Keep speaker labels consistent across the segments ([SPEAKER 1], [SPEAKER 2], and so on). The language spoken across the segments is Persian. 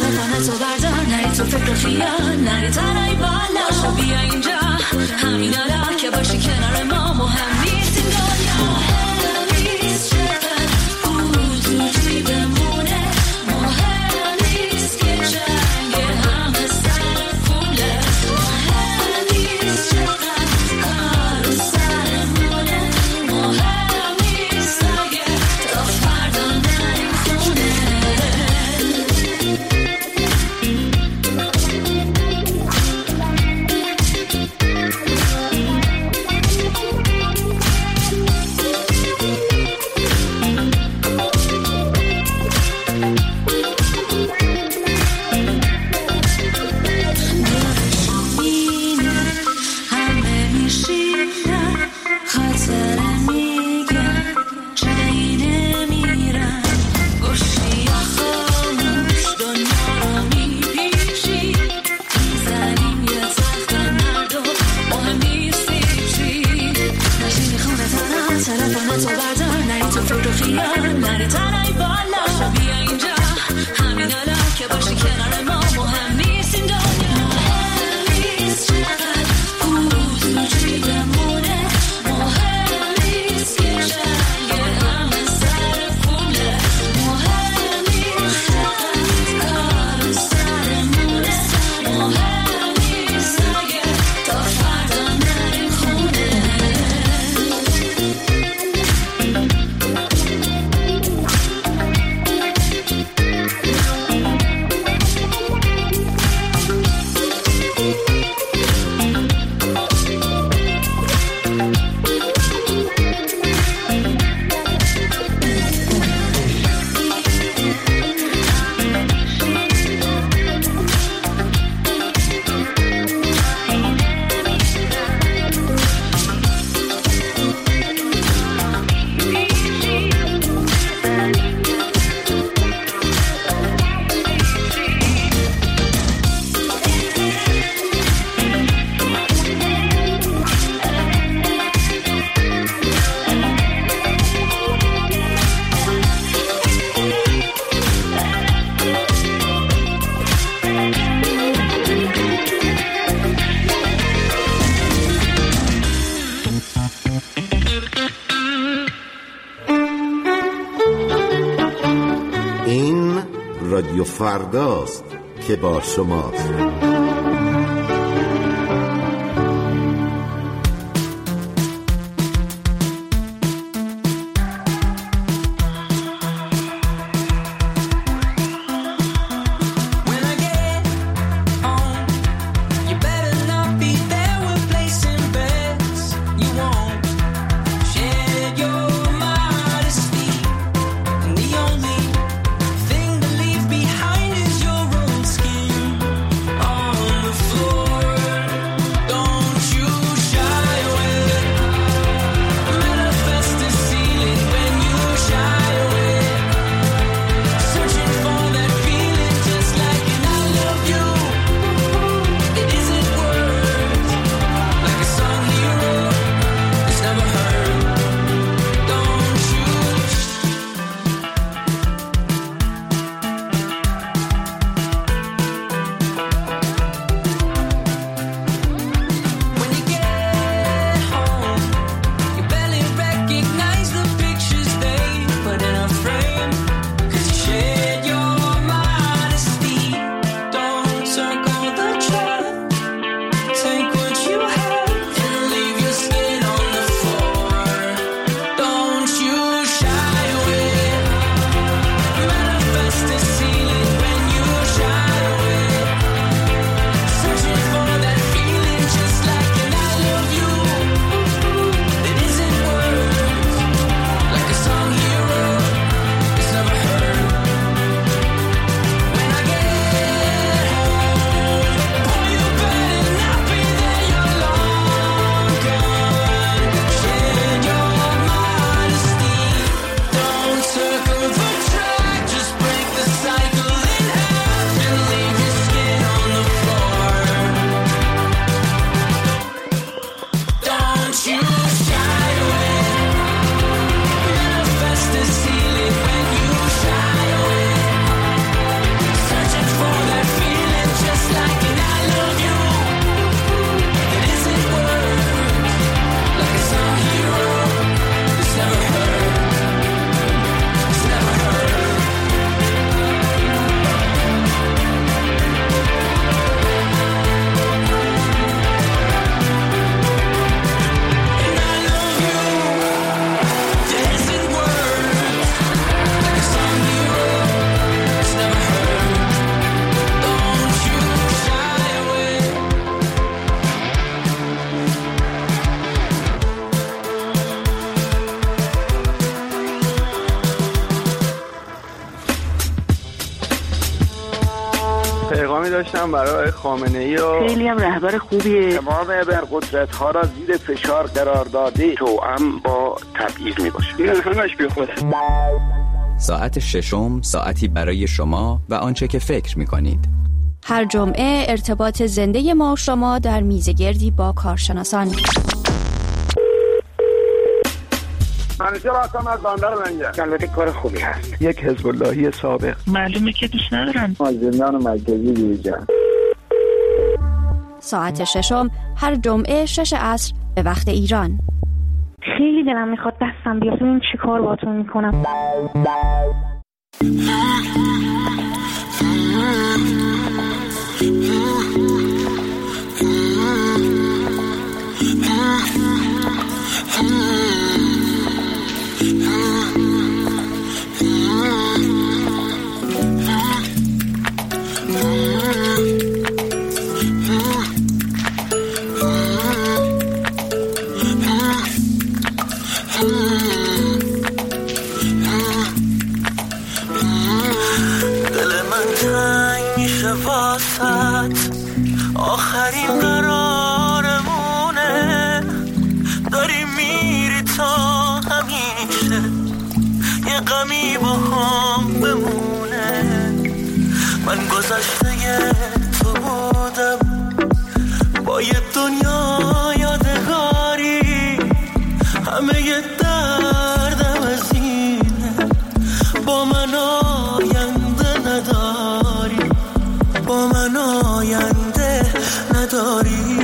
[SPEAKER 1] تلفن تو بردار نری تو فکر خیال نری تنهایی بالا شو بیا اینجا همین حالا که باشی کنار ما مهم نیست این دنیا مهم نیست چقدر پول تو جیبمونه مهم نیست که جنگ همه سر پوله مهم نیست چقدر کار سرمونه مهم نیست اگه تا فردا نریم خونه
[SPEAKER 2] رادیو فرداست که با شماست.
[SPEAKER 3] Thing to leave behind is your own skin. پیغامی داشتم برای خامنه‌ای و
[SPEAKER 4] خیلی هم رهبر خوبیه.
[SPEAKER 5] تمام ابرقدرت‌ها را زیر فشار قرار داده، توأم با تبعیض میباشه. این همش بیخوده.
[SPEAKER 6] ساعت ششم، ساعتی برای شما و آنچه که فکر می‌کنید.
[SPEAKER 7] هر جمعه ارتباط زنده ما و شما در میزگردی با کارشناسان.
[SPEAKER 5] منیژه راستم از باندر منجه. البته کار خوبی هست.
[SPEAKER 3] یک حزب اللهی سابق.
[SPEAKER 4] معلومه که دوست ندارن.
[SPEAKER 5] زندان مرکزی بیرجن.
[SPEAKER 7] ساعت ششم هر جمعه 6 عصر به وقت ایران.
[SPEAKER 8] خیلی دلم میخواد دستم بیاد ببین چی کار باهاتون میکنم.
[SPEAKER 9] آخرین قرارمونه، داری میری تا همیشه یه غمی با هم بمونه. من گذشته تو بودم با یه دنیا یادگاری، همه یه دردم از اینه با من آینده نداری، با من آینده نداری.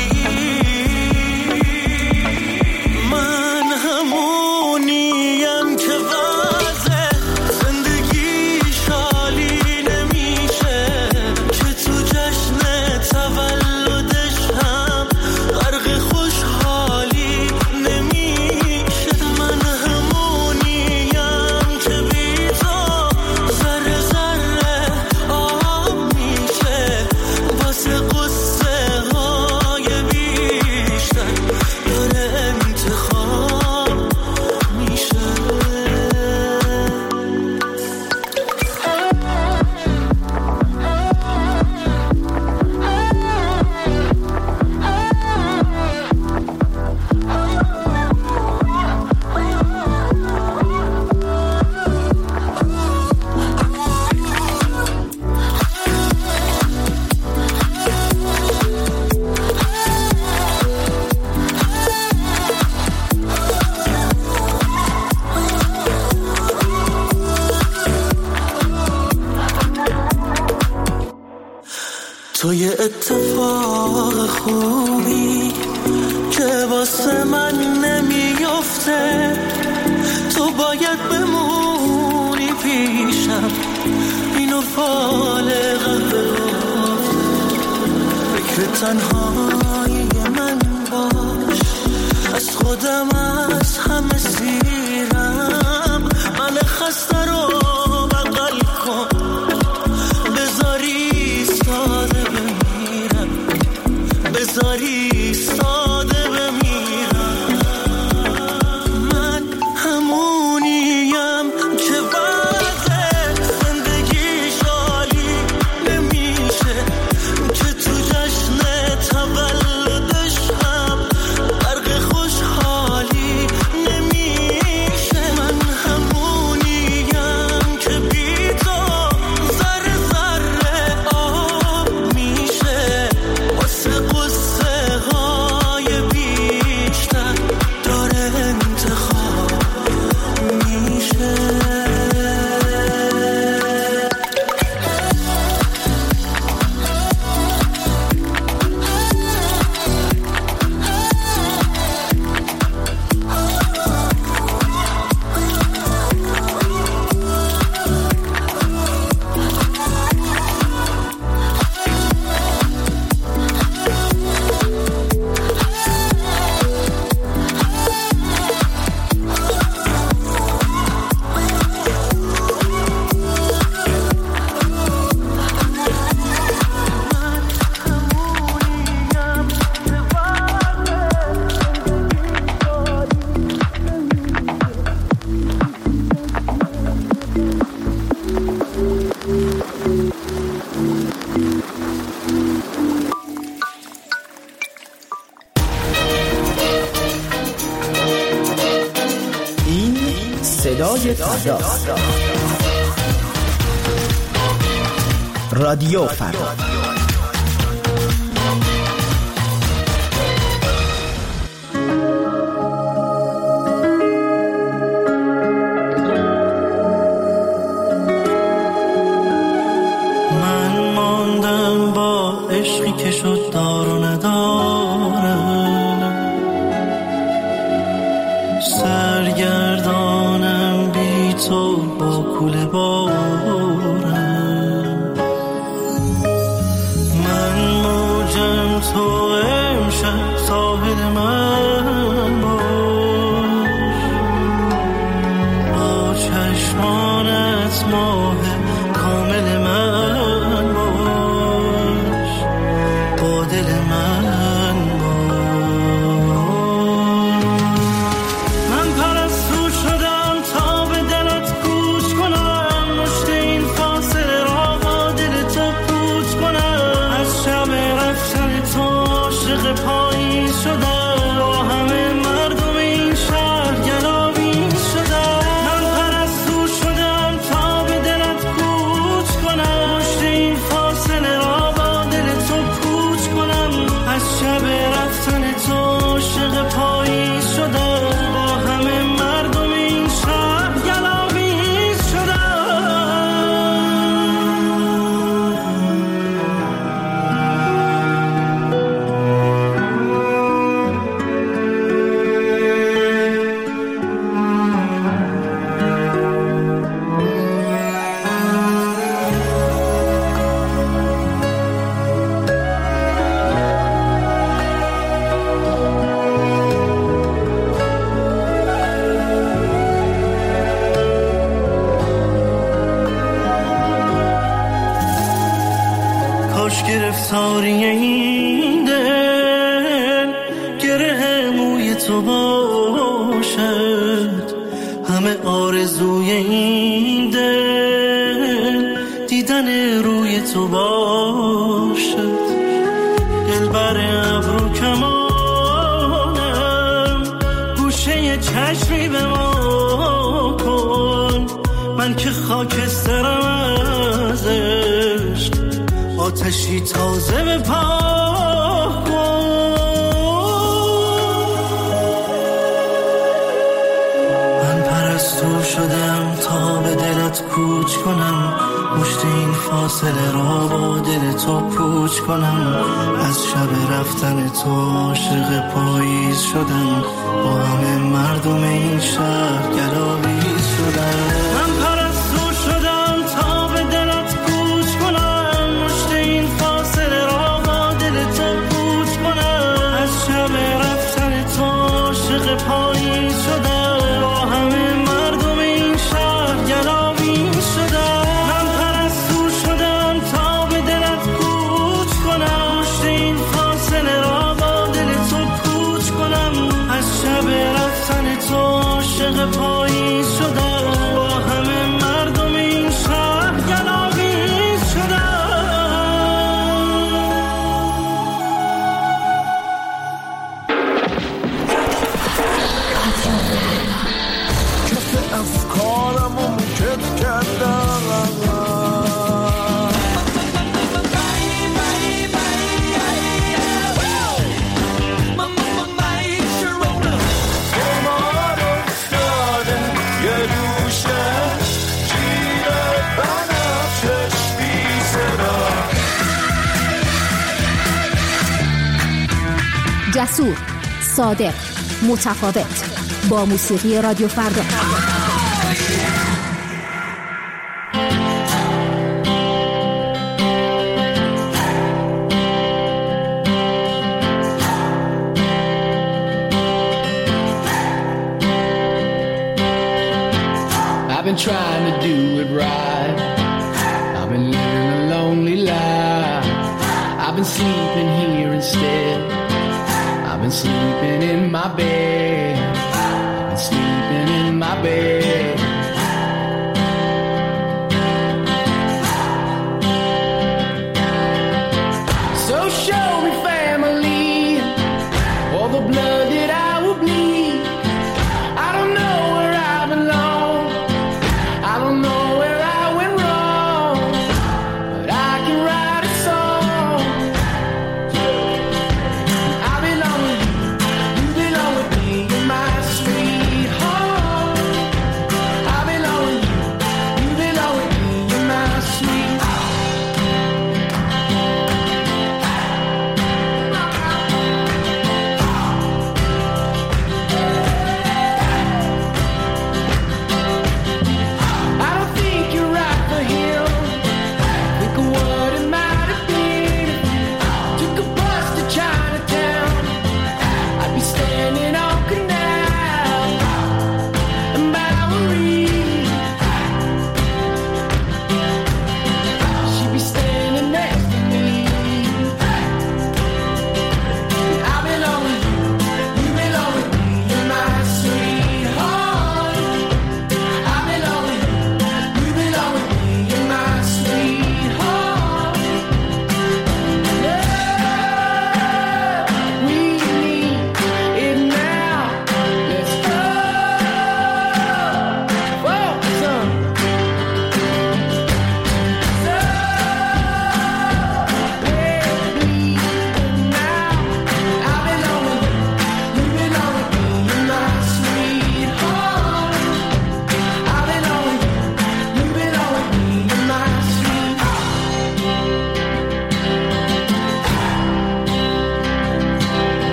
[SPEAKER 9] من همونیم که وضع زندگی شالی نمیشه، که تو جشن تولدش هم غرق خوشحالی نمیشه. من همونیم که بی تو ذره ذره آب میشه، واسه قصه های بیشتر داره انتخاب میشه. تو یه اتفاق خوبی که واسه من نمیفته، تو باید بمونی پیشم، اینو فال قهوه فکر تنهایی من باش، از خودم از همه سیرم، من خسته رو بغل کن، بذاری ساده بمیرم، بذاری ساده بمیرم. من همونیم که وضع زندگی شالی نمیشه، که تو جشن تولدش هم غرق خوشحالی نمیشه. من
[SPEAKER 10] فردا. رادیو فردا.
[SPEAKER 9] من ماندم با عشقی که شد دار و نداره، سرگردانم بی تو با کوله بارم، من موجم تو امشب ساحل من باش، با چشمانت ماه کامل من باش، با دل من باش. من پرستو شدم تا به دلت گوش کنم، مشت این فاصله را با دل تو پوچ کنم، از شب رفتن تو عاشق پاییز شدم، با همه مردم این شهر گلاویز شدم. من پرستو شدم تا به دلت گوش کنم، مشت این فاصله را با دل تو پوچ کنم، از شب رفتن تو عاشق پاییز شدم، با همه مردم این شهر گلاویز شدم. کاش گرفتاری این دل گره موی تو باشد، همه آرزوی این دل دیدن روی تو باشد، دلبر ابرو کمانم گوشه چشمی به ما کن، من که خاکسترم از عشق، آتشی تازه به پا کن. من پرستو شدم تا به دلت کوچ کنم، مشت این فاصله را با دل تو پوچ کنم، از شب رفتن تو عاشق پاییز شدم، با همه مردم این شهر گلاویز شدم. من پرستو شدم تا به دلت کوچ کنم، مشت این فاصله را با دل تو پوچ کنم، از شب رفتن تو عاشق پاییز شدم، با همه مردم این شهر گلاویز شدم. من پرستو شدم تا به دلت کوچ کنم، مشت این فاصله را با دل تو پوچ کنم، از شب رفتن تو عاشق پاییز شدم، با همه مردم این شهر گلاویز شدم. کف افکارمو میکت کردم، بیمار افتاده یه دوشه جیر بنفشش بی صدا.
[SPEAKER 11] جسور، صادق، متفاوت، با موسیقی رادیو فردا.
[SPEAKER 12] I've been trying to do it right, I've been living a lonely life, I've been sleeping here instead, I've been sleeping in my bed, I've been sleeping in my bed. So show me family, all the blood that I will bleed. I don't know where I belong,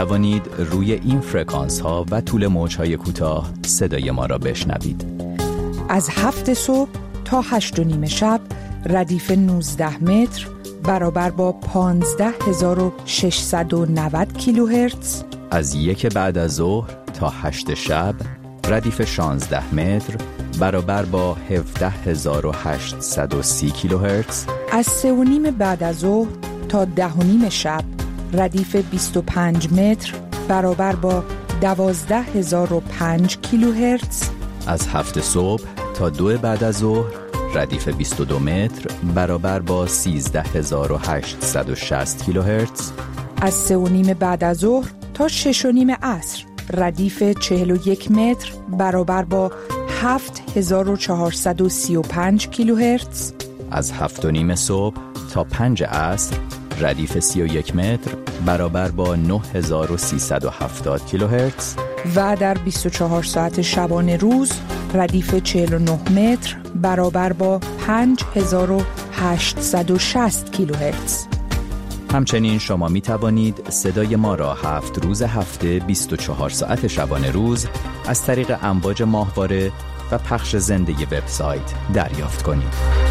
[SPEAKER 6] توانید روی این فرکانس ها و طول موج های کوتاه صدای ما را بشنوید.
[SPEAKER 10] از 7 صبح تا 8:30 شب ردیف 19 متر برابر با 15690 کیلوهرتز.
[SPEAKER 6] از 1 بعد از ظهر تا 8 شب ردیف 16 متر برابر با 17830 کیلوهرتز.
[SPEAKER 10] از 3:30 بعد از ظهر تا 10:30 شب ردیف 25 متر برابر با 12005 کیلوهرتز.
[SPEAKER 6] از 7 صبح تا 2 بعد از ظهر ردیف 22 متر برابر با 13860 کیلوهرتز.
[SPEAKER 10] از 3:30 بعد از ظهر تا 6:30 عصر ردیف 41 متر برابر با 7435 کیلوهرتز.
[SPEAKER 6] از 7:30 صبح تا 5 عصر ردیف 31 متر برابر با 9370 کیلوهرتز.
[SPEAKER 10] و در 24 ساعت شبانه روز ردیف 49 متر برابر با 5860 کیلوهرتز.
[SPEAKER 6] همچنین شما می توانید صدای ما را 7 روز هفته 24 ساعت شبانه روز از طریق امواج ماهواره و پخش زنده وبسایت دریافت کنید.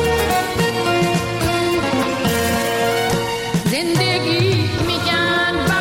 [SPEAKER 13] زندگی میگن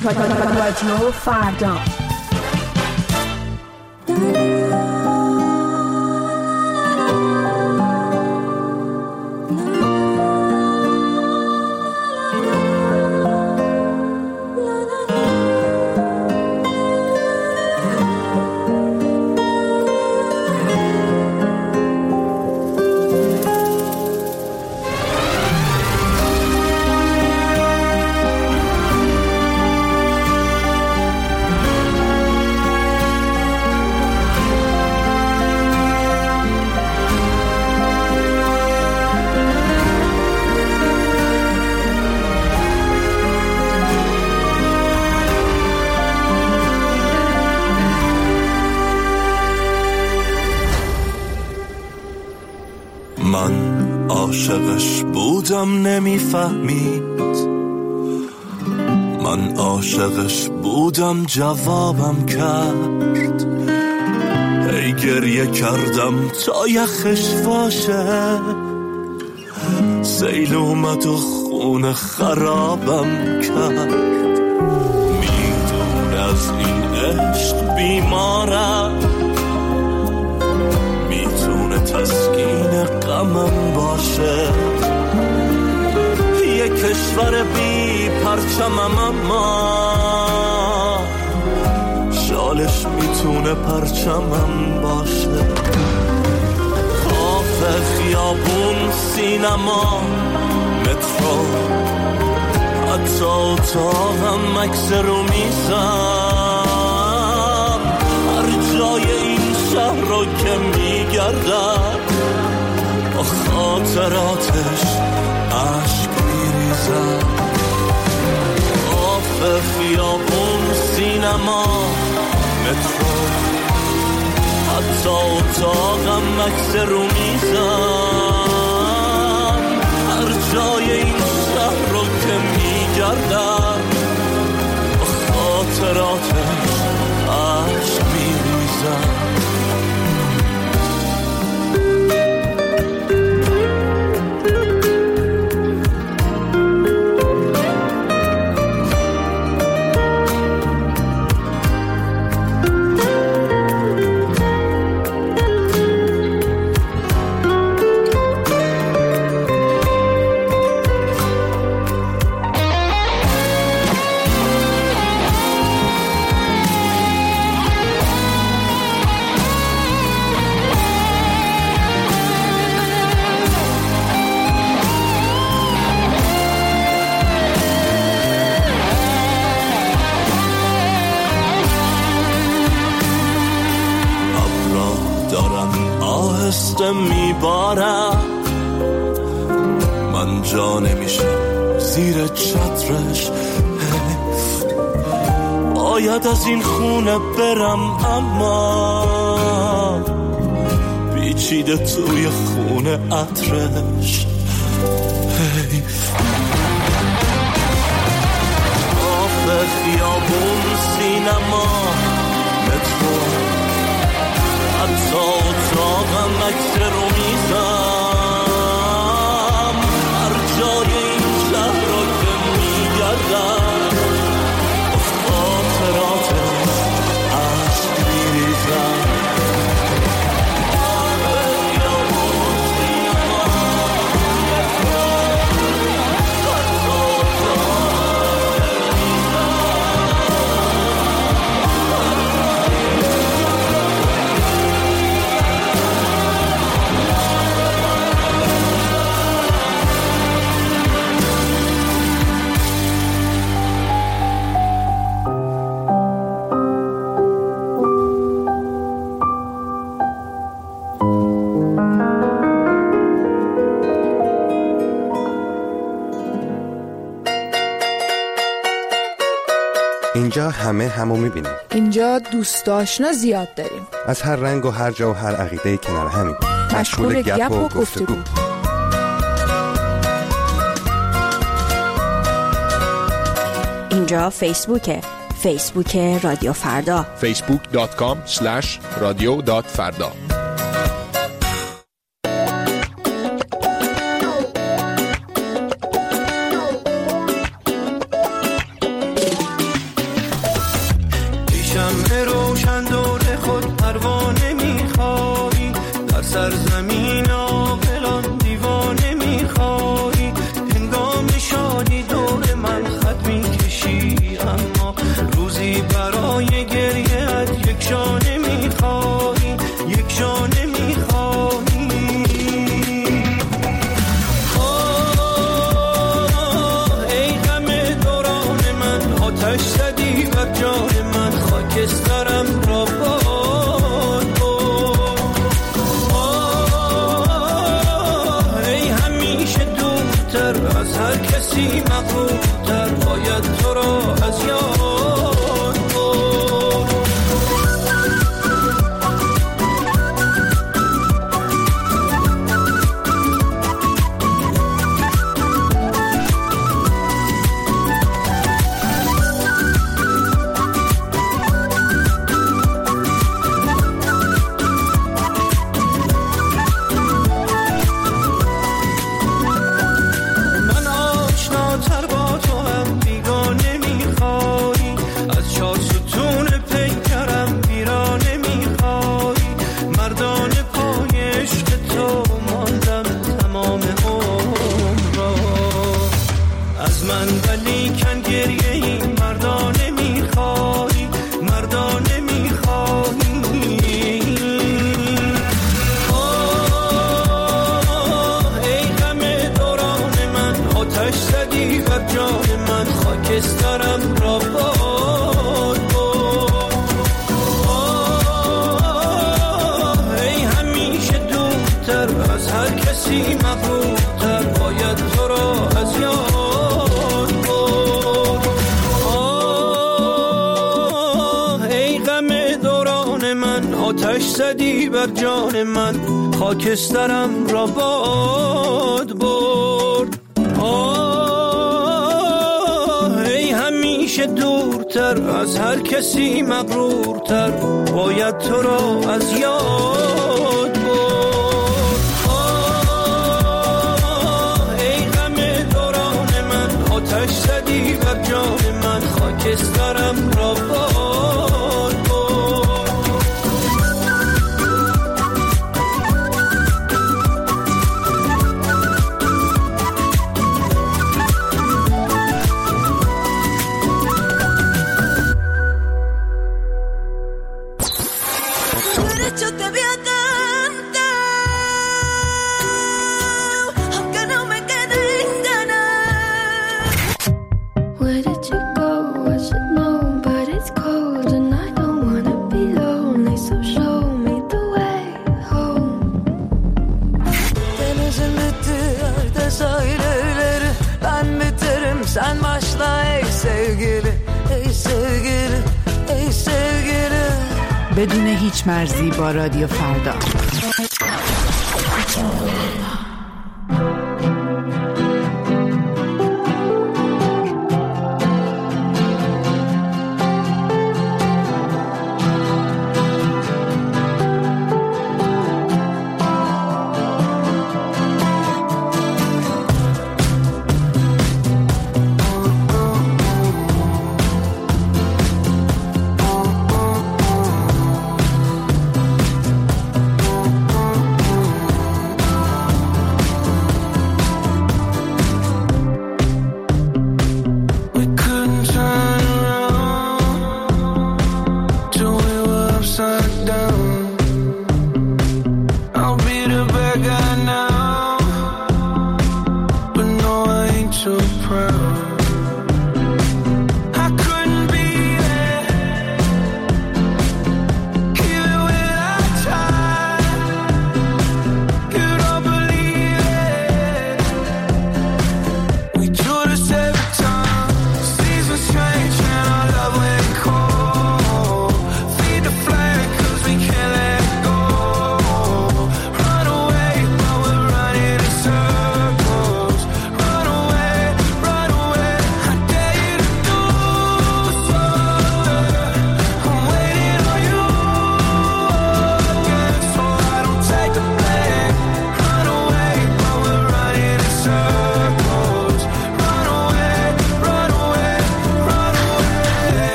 [SPEAKER 11] رادیو فردا.
[SPEAKER 9] من عاشقش بودم نمیفهمید، من عاشقش بودم جوابم کرد، هی گریه کردم تا یخش باشه، سیل اومد و خون خرابم کرد. میدون از این عشق بیمارم، میتونه تسکین غمم باشه، یه کشور بی پرچمم اما شالش میتونه پرچمم باشه. کافه، خیابون، سینما، مترو، حتی اتاقم عکس رو میزم، هر جای این شهر رو که میگردم با خاطراتش عشق میریزم. کافه، خیابون، سینما، مترو، حتی اتاقم عکس رو میزم، هر جای این شهر رو که میگردم با خاطراتش عشق میریزم. میبارم من جا نمیشم زیر چترش، باید از این خونه برم اما پیچیده توی خونه عطرش. کافه، خیابون، سینما، مترو، حتی اتاقم عکس رو میزم، هر جای این شهر رو که میگردم با خاطراتش عشق میریزم.
[SPEAKER 13] اینجا همه همو میبینیم.
[SPEAKER 10] اینجا دوست آشنا زیاد داریم،
[SPEAKER 13] از هر رنگ و هر جا و هر عقیده کنار همین،
[SPEAKER 10] مشغول گپ و گفتگو.
[SPEAKER 7] اینجا فیسبوک رادیو فردا،
[SPEAKER 14] facebook.com/radio.farda.
[SPEAKER 9] ولی برای گریه‌ات یک شانه میخوایی، یک شانه میخوایی. ای غم دوران من، آتش زدی بر جان من، خاکسترم را باد برد. ای همیشه دورتر از هر کسی مغرورتر، باید تو را از یاد خاکسترم را باد برد. ای همیشه دورتر از هر کسی مغرورتر، باید تو را از یاد برد. ای غم دوران من، آتش زدی بر جان من، خاکسترم را باد برد. همیشه دورتر از هر کسی مغرورتر، باید تو را از یاد برد. ای غم دوران من، آتش زدی بر جان من، خاکسترم را باد برد.
[SPEAKER 14] Sen başla ey sevgili, ey sevgili, ey sevgili.
[SPEAKER 10] بدون هیچ مرزی با رادیو فردا.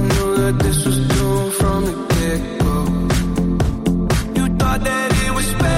[SPEAKER 9] that this was doomed from the get-go. You thought that it was special.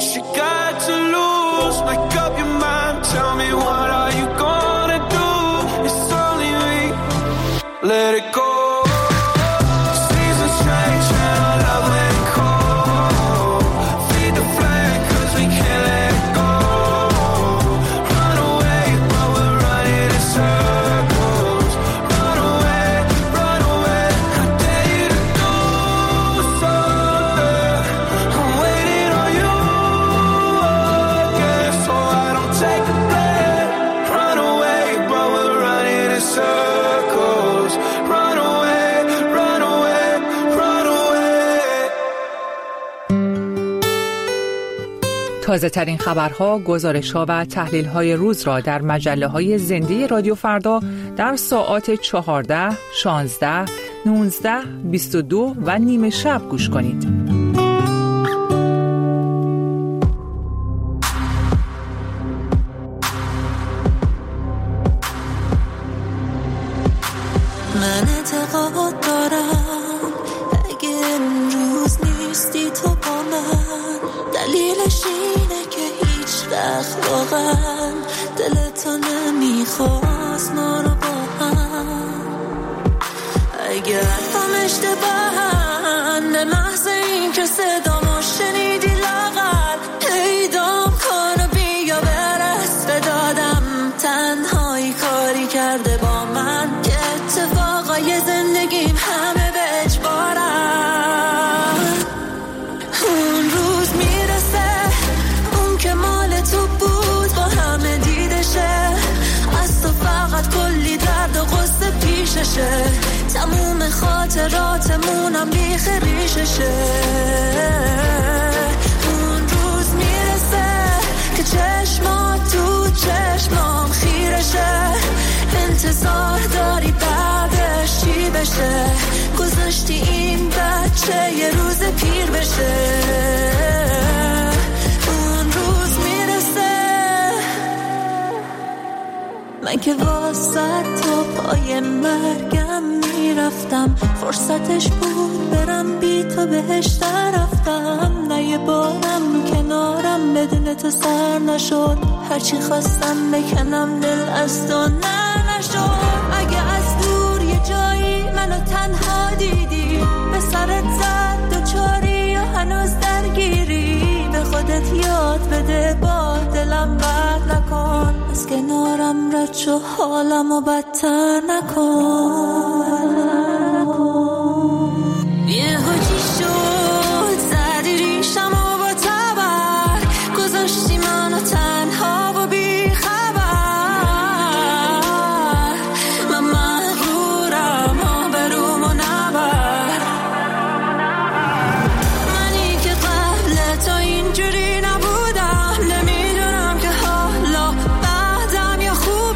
[SPEAKER 15] She got to lose. Make up your mind. Tell me what are you gonna do? It's only me. Let it go. Seasons change and our love let it go. Feed the flame 'cause we can't let it go. Run away, but we're running in circles. Run away, run away. I dare you to do something. I'm waiting on you again, so I don't take the blame. Run away, but we're running in circles. Run away, run away, run away.
[SPEAKER 10] تازه ترین خبرها، گزارش‌ها و تحلیل‌های روز را در مجله‌های زنده رادیو فردا در ساعات 14، 16، 19، 22 و نیمه شب گوش کنید.
[SPEAKER 1] من اعتقاد دارم اگه امروز نیستی تو با من، دلیلش اینه که هیچ وقت واقعا دلتو نمیخواست ما رو با هم. اگه حرفم اشتباهن به محض این که صدامو شنیدی لاغر پیدام کن و بیا برس به دادم. تنهایی کاری کرده با من که اتفاقای زندگیم همه به اجبارن. اون روز میرسه اون که مال تو بود با همه دیدشه، از تو فقط کلی درد و غصه پیششه، تموم خاطراتمونم بیخ ریششه. اون روز میرسه که چشمات تو چشمام خیرشه، انتظار داری بعدش چی بشه، گذاشتی این بچه یه روز پیر بشه. اون روز میرسه من که واسه تو پای مرگم میرفتم، فرصتش بود برم بی تو بهش رفتم. نه یه بارم کنارم بدون تو سر نشد، هرچی خواستم بکنم دل از تو نه نشد. اگه از دور یه جایی منو تنها دیدی، به سرت زد دوچاری و هنوز درگیری، به خودت یاد بده با دلم بر نکن، از کنارم رد شو حالمو بدتر نکن. یه حجی شد زدی ریشمو با تبر، گذاشتی منو تنها و بی خبر. من مغرورم آبرومو نبر، منی که قبل تو اینجوری نبودم، نمیدونم که حالا بعدم یا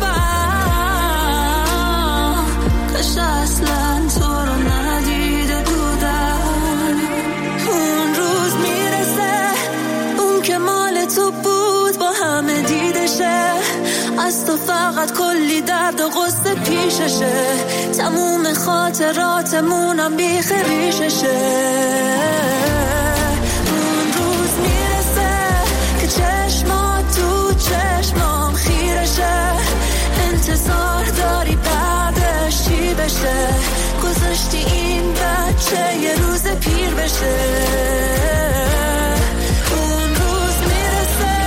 [SPEAKER 1] خوبم. کاش اصلا تو رو ندیده بودم. اون روز میرسه اون که مال تو بود با همه دیدشه، از تو فقط کلی درد و غصه پیششه، تموم خاطراتمونم بیخ ریششه. اون روز میرسه که چشمات تو چشمام خیرشه، انتظار داری بعدش چی بشه، گذاشتی این بچه یه روز پیر بشه. اون روز میرسه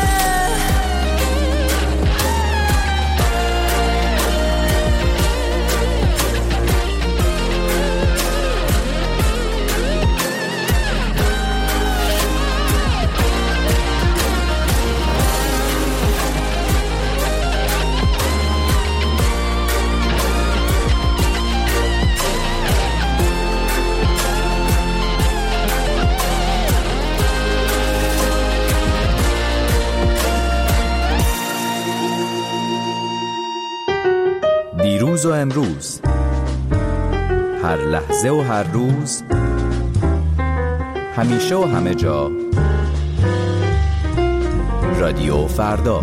[SPEAKER 6] دیروز و امروز، هر لحظه و هر روز، همیشه و همه جا، رادیو فردا.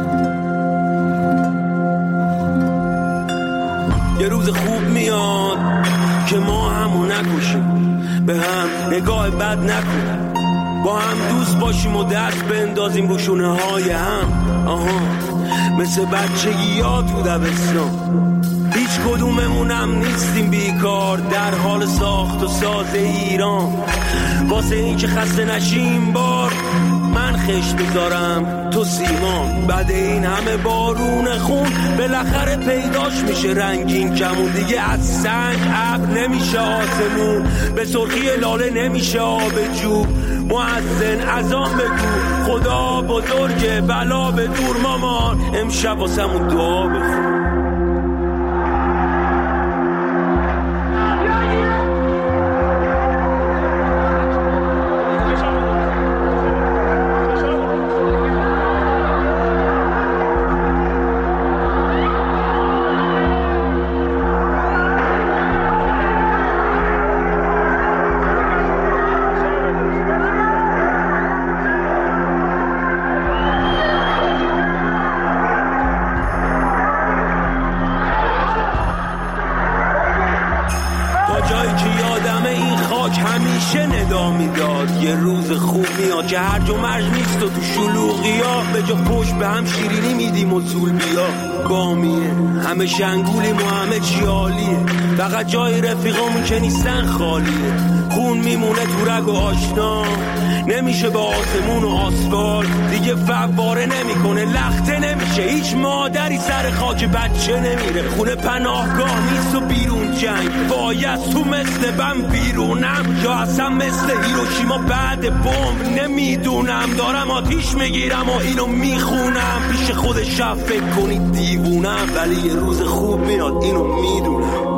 [SPEAKER 15] یه روز خوب میاد
[SPEAKER 16] نکشیم، به هم نگاه بد نکنیم، با هم دوست باشیم و دست بندازیم رو شونه های هم. مثل بچگی ها تو دبستان، هیچ کدوممونم نیستیم بیکار در حال ساخت و ساز ایران. واسه این که خسته نشیم بار من خشت بذارم تو سیمان. بعد این همه بارون خون بالاخره پیداش میشه رنگین کمون. دیگه از سنگ ابر نمیشه آسمون، به سرخی لاله نمیشه آب جوب. مؤذن اذان بگو خدا بزرگه بلا به دور مامان، امشب واسمون دعا بخون. یه روز خوب میاد که هرج و مرج نیست و تو شلوغی ها به جا پشت به هم شیرینی میدیم و زول بیا بامیه. همه شنگولیم و همه چی عالیه، فقط جای رفیقامون که نیستن خالیه. خون میمونه تو رگ و آشنا، نمیشه با آسمون و آسفال دیگه فواره نمیکنه، لخته نمیشه. هیچ مادری سر خاک بچه نمیره، خونه پناهگاه نیست و بیرون جنگ. باید تو مثل بم بیرونم یا اصلا مثل هیروشیما بعد بمب. نمیدونم دارم آتیش میگیرم و اینو میخونم، پیش خود شب فکر کنید دیوونم، ولی یه روز خوب میاد اینو میدونم.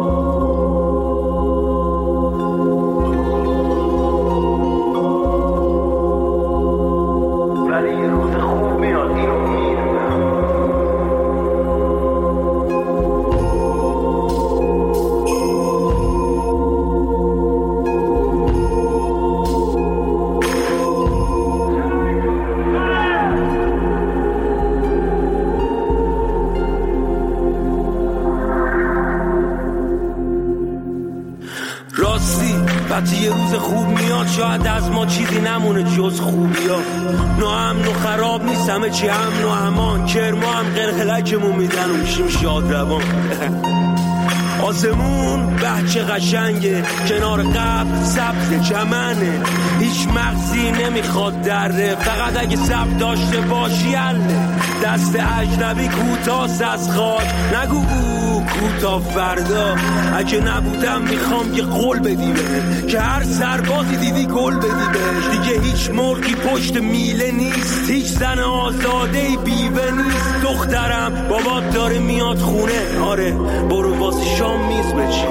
[SPEAKER 16] وقتی یه روز خوب میاد شاید از ما چیزی نمونه جز خوبی ها. ناامن و خراب نیست، همه چی امن و امان. کرما هم قلقلکمون میدن و میشیم شاد روان. آسمون بچه قشنگه، کنار قبل سبز چمنه، هیچ مغزی نمیخواد دره، فقط اگه سب داشته باشی حله. دست اجنبی کوتاست از خاک، نگو کوتاه فردا. اگه نبودم میخوام یه قول بدی بهم، که هر سربازی دیدی گل بدی بهش. دیگه هیچ مرغی پشت میله نیست، هیچ زن آزادهی بیوه نیست. دخترم بابات داره میاد خونه، آره برو واسه شام میز بچین.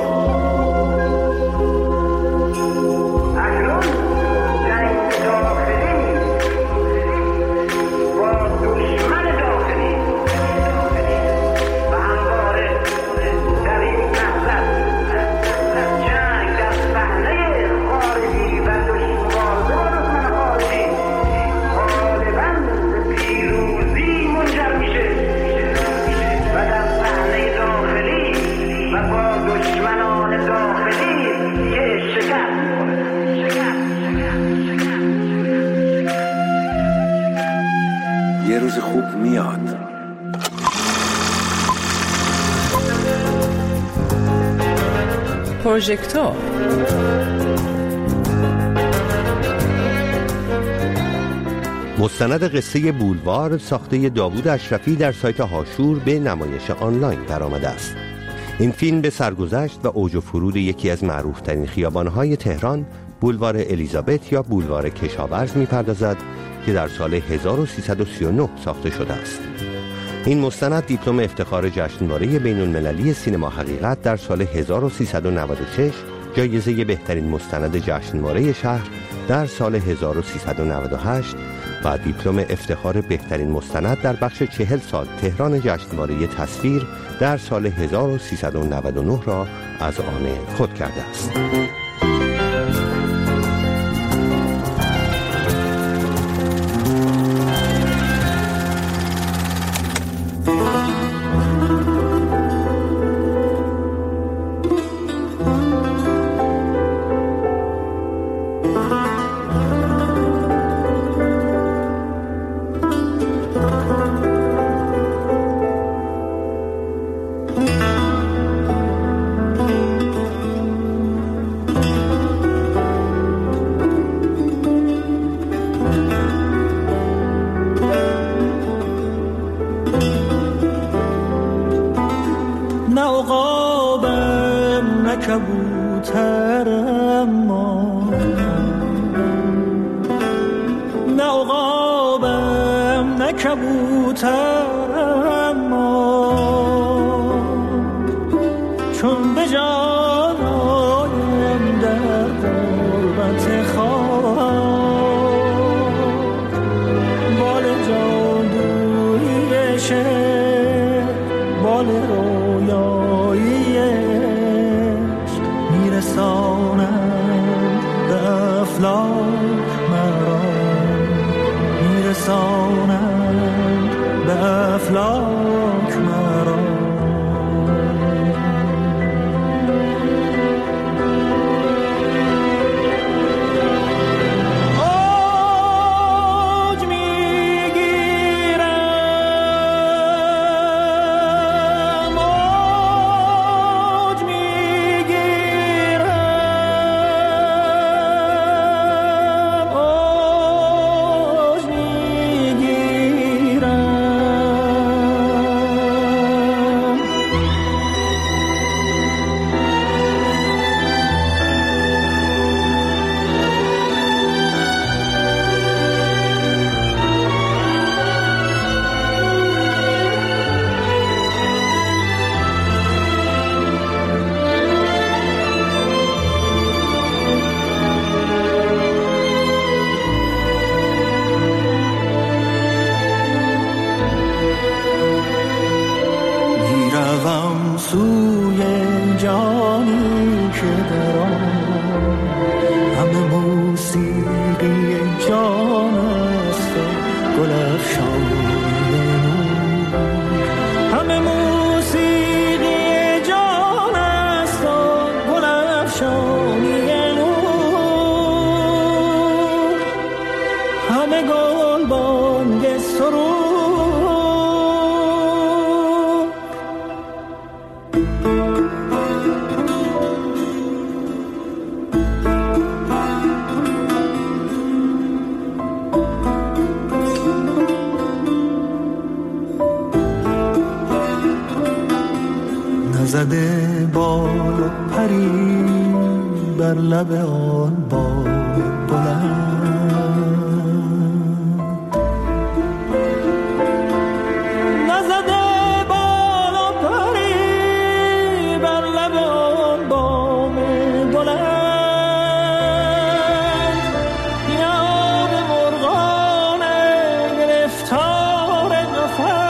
[SPEAKER 16] یه روز خوب میاد.
[SPEAKER 10] پروژکتور
[SPEAKER 17] مستند قصه بولوار ساخته داوود اشرفی در سایت هاشور به نمایش آنلاین درآمده است. این فیلم به سرگذشت و اوج و فرود یکی از معروفترین خیابان‌های تهران، بولوار الیزابت یا بولوار کشاورز می‌پردازد که در سال 1339 ساخته شده است. این مستند دیپلم افتخار جشنواره بین‌المللی سینما حقیقت در سال 1396، جایزه بهترین مستند جشنواره شهر در سال 1398 و دیپلم افتخار بهترین مستند در بخش 40 سال تهران جشنواره تصویر در سال 1399 را از آن خود کرده است.
[SPEAKER 18] کبوتر اما چون به جان آیم در غربت خاک بال جادویی شعر بال رویایی عشق میرسانند به افلاک مرا میرسانند به افلاک مرا زده بال و پری بر لب آن باد بلند نزده بال و پری بر لب آن باد بلند یاد مرغان گرفتار نفس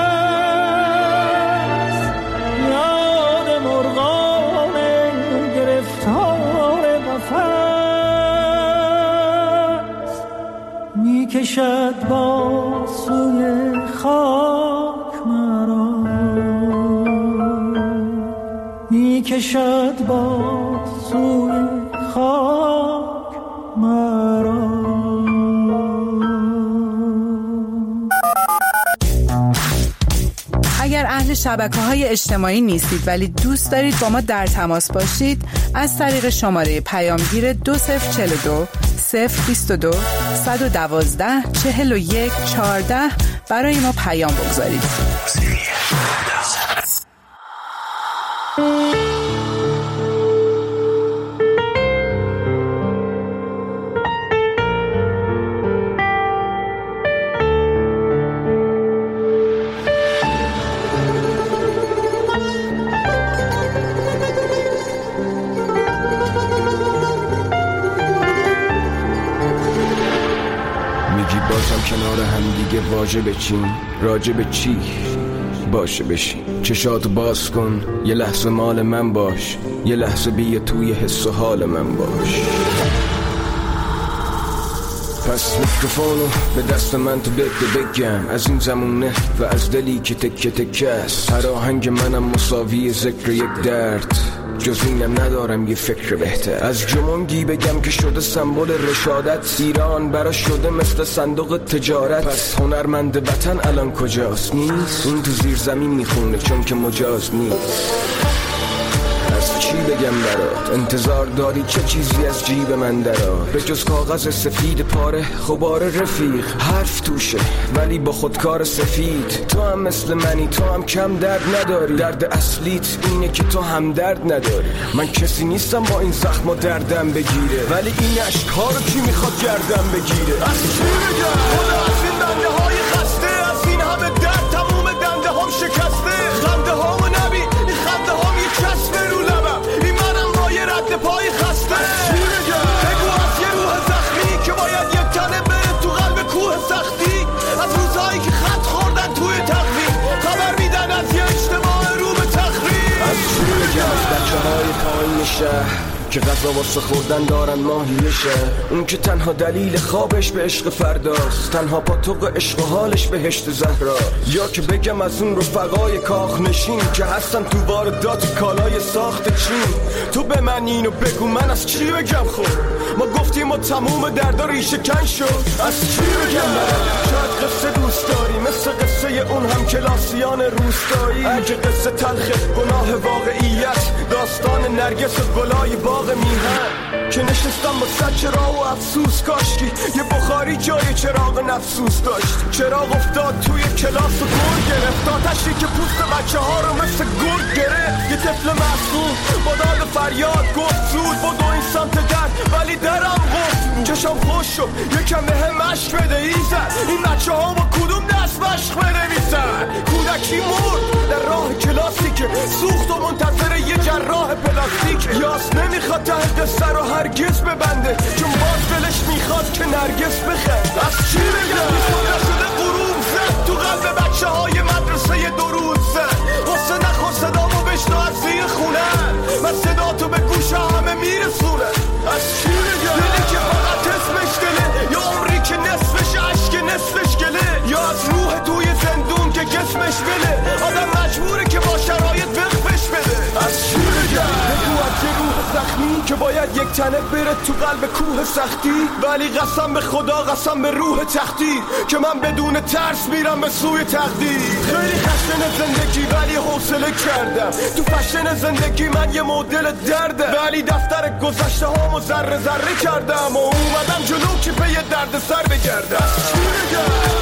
[SPEAKER 18] کشد با سوی خاک مرا می کشد با سوی خاک مرا.
[SPEAKER 10] اگر اهل شبکه‌های اجتماعی نیستید ولی دوست دارید با ما در تماس باشید، از طریق شماره پیامگیر 2042 022 112 41 14 برای ما پیام بگذارید.
[SPEAKER 19] کنار هم دیگه واژه بچین، راجع به چی باشه بشین. چشاتو باز کن، یه لحظه مال من باش، یه لحظه بیا توی حس و حال من باش. پس میکروفونو به دست من تو بگم از این زمونه و از دلی که تکه تکه است. هر آهنگ منم مساوی ذکر یک درد، جز اینم ندارم یه فکر بهتر. از جمونگی بگم که شده سمبل رشادت، ایران برا شده مثل صندوق تجارت. پس هنرمند وطن الان کجاست؟ نیست اون تو زیر زمین میخونه چون که مجاز نیست. از چی بگم برات؟ انتظار داری چه چیزی از جیب من درات؟ به جز کاغذ سفید پاره غبار رفیق، حرف توشه ولی با خودکار سفید. تو هم مثل منی، تو هم کم درد نداری، درد اصلیت اینه که تو هم درد نداری. من کسی نیستم با این زخم و دردم بگیره، ولی این عشق‌ها رو کی میخواد گردم بگیره؟ از چی بگم؟ خدا از این بنده های خسته، از شهر که غذا واسه خوردن دارن ماهیشه، اون که تنها دلیل خوابش به عشق فرداست، تنها پاتوق عشق و حالش بهشت زهرا. یا که بگم از اون رفقای کاخ نشین که هستن تو واردات کالای ساخت چین. تو به من اینو بگو من از چی بگم؟ خب ما گفتیم و تموم دردا ریشه کن شد، از چی بگم؟ شاید قصه دوست داری مثل قصه اون هم کلاسیان روستایی، اگه قصه تلخ گناه واقعیت، داستان نرگس و گلای باغ میهن که نشستم با صد چراغ و افسوس. کاشکی یه بخاری جای چراغ نفسوس داشت، چراغ افتاد توی کلاس و گل گرفت، آتشی که پوست بچه ها رو مثل گل گرفت. یه طفل معصوم با داد فریاد گفت زود با 2 سانت در، ولی درم گفت چشم خوش شد یکم به هم مشق بده ایزد، این بچه ها با کدوم دست مشق بنویسن؟ کودکی مرد در راه کلاسی که سوخت و منتظر یه جراح پلاستیک. یاس نمیخواد ته دسته رو هرگز ببنده، چون باز دلش میخواد که نرگس بخند. از چی بگم؟ بیسته شده غروب زد تو قلب بچه های مدرسه 2 روز زد. حسه نخور صدامو بشنو از زیر خونن، من صدا تو به گوش همه میرسونه. از چی بگم؟ دلی که فقط اسمش دله، یا عمری که نصفش عشق نصفش گله، یا از روح توی زندون که جسمش بله، آدم مجبوره که با شرایط وقفش بده. از چی بگم؟ بگو از یه روح زخمی که باید یک تنه بره تو قلب کوه سختی، ولی قسم به خدا قسم به روح تختی که من بدون ترس میرم به سوی تقدیر. خیلی خشن زندگی ولی حوصله کردم، تو فشن زندگی من یه مدل درده، ولی دفتر گذشته هامو ذره ذره کردم و اومدم جلو که به یه درد سر بگردم. چی بگم؟